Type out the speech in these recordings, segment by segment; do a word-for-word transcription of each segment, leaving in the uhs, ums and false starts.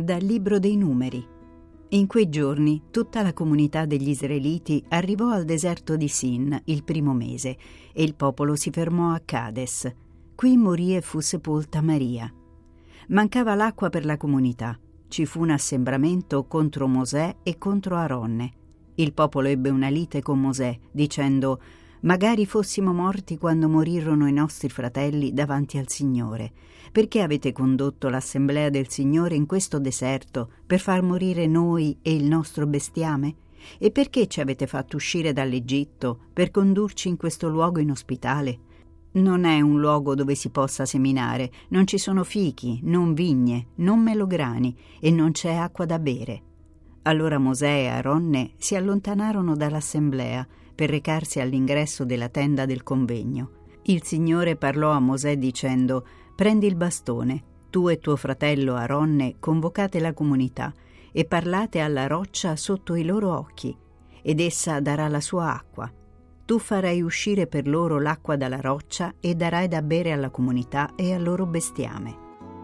Dal libro dei Numeri. In quei giorni tutta la comunità degli israeliti arrivò al deserto di Sin il primo mese e il popolo si fermò a Cades. Qui morì e fu sepolta Maria. Mancava l'acqua per la comunità. Ci fu un assembramento contro Mosè e contro Aronne. Il popolo ebbe una lite con Mosè, dicendo: «Magari fossimo morti quando morirono i nostri fratelli davanti al Signore. Perché avete condotto l'assemblea del Signore in questo deserto per far morire noi e il nostro bestiame? E perché ci avete fatto uscire dall'Egitto per condurci in questo luogo inospitale? Non è un luogo dove si possa seminare, non ci sono fichi, non vigne, non melograni e non c'è acqua da bere». Allora Mosè e Aronne si allontanarono dall'assemblea per recarsi all'ingresso della tenda del convegno. Il Signore parlò a Mosè dicendo: «Prendi il bastone, tu e tuo fratello Aronne convocate la comunità e parlate alla roccia sotto i loro occhi, ed essa darà la sua acqua. Tu farai uscire per loro l'acqua dalla roccia e darai da bere alla comunità e al loro bestiame».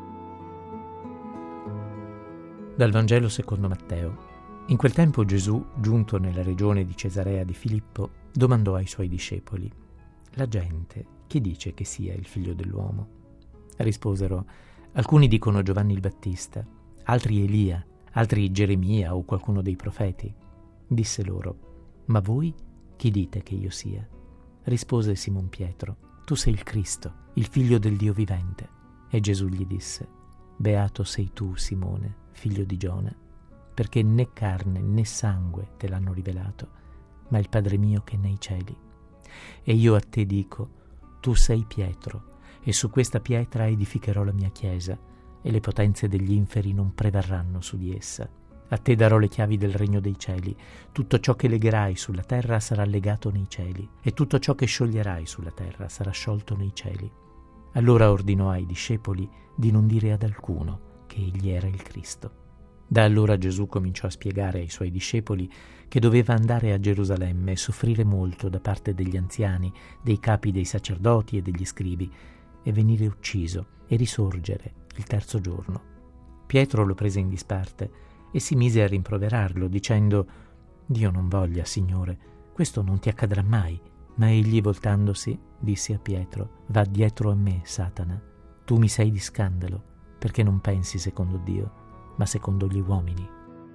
Dal Vangelo secondo Matteo. In quel tempo Gesù, giunto nella regione di Cesarea di Filippo, domandò ai suoi discepoli: «La gente chi dice che sia il figlio dell'uomo?» Risposero: «Alcuni dicono Giovanni il Battista, altri Elia, altri Geremia o qualcuno dei profeti». Disse loro: «Ma voi chi dite che io sia?» Rispose Simon Pietro: «Tu sei il Cristo, il figlio del Dio vivente». E Gesù gli disse: «Beato sei tu, Simone, figlio di Giona, perché né carne né sangue te l'hanno rivelato, ma il Padre mio che è nei cieli. E io a te dico: tu sei Pietro, e su questa pietra edificherò la mia chiesa, e le potenze degli inferi non prevarranno su di essa. A te darò le chiavi del regno dei cieli. Tutto ciò che legherai sulla terra sarà legato nei cieli, e tutto ciò che scioglierai sulla terra sarà sciolto nei cieli». Allora ordinò ai discepoli di non dire ad alcuno che egli era il Cristo. Da allora Gesù cominciò a spiegare ai suoi discepoli che doveva andare a Gerusalemme e soffrire molto da parte degli anziani, dei capi dei sacerdoti e degli scribi, e venire ucciso e risorgere il terzo giorno. Pietro lo prese in disparte e si mise a rimproverarlo, dicendo: «Dio non voglia, Signore, questo non ti accadrà mai». Ma egli, voltandosi, disse a Pietro: «Va dietro a me, Satana, tu mi sei di scandalo, perché non pensi secondo Dio, ma secondo gli uomini».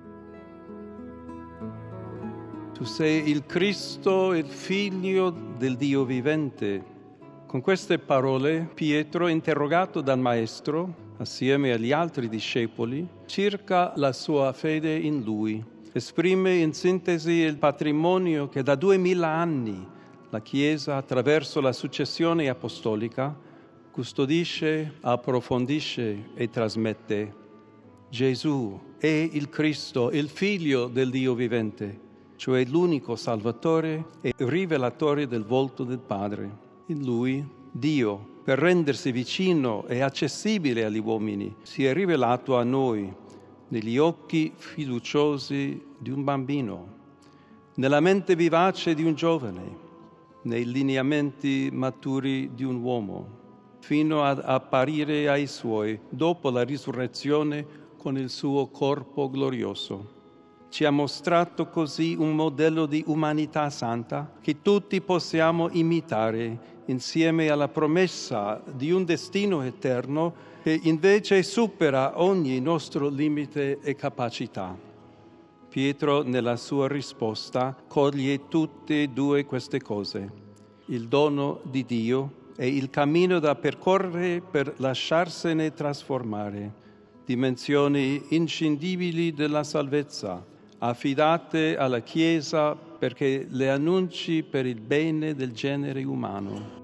Tu sei il Cristo, il Figlio del Dio vivente. Con queste parole Pietro, interrogato dal Maestro, assieme agli altri discepoli, circa la sua fede in Lui, esprime in sintesi il patrimonio che da duemila anni la Chiesa, attraverso la successione apostolica, custodisce, approfondisce e trasmette. Gesù è il Cristo, il Figlio del Dio vivente, cioè l'unico Salvatore e rivelatore del volto del Padre. In Lui, Dio, per rendersi vicino e accessibile agli uomini, si è rivelato a noi negli occhi fiduciosi di un bambino, nella mente vivace di un giovane, nei lineamenti maturi di un uomo, fino ad apparire ai Suoi dopo la risurrezione con il suo corpo glorioso. Ci ha mostrato così un modello di umanità santa che tutti possiamo imitare, insieme alla promessa di un destino eterno che invece supera ogni nostro limite e capacità. Pietro, nella sua risposta, coglie tutte e due queste cose: il dono di Dio e il cammino da percorrere per lasciarsene trasformare, dimensioni inscindibili della salvezza, affidate alla Chiesa perché le annunci per il bene del genere umano.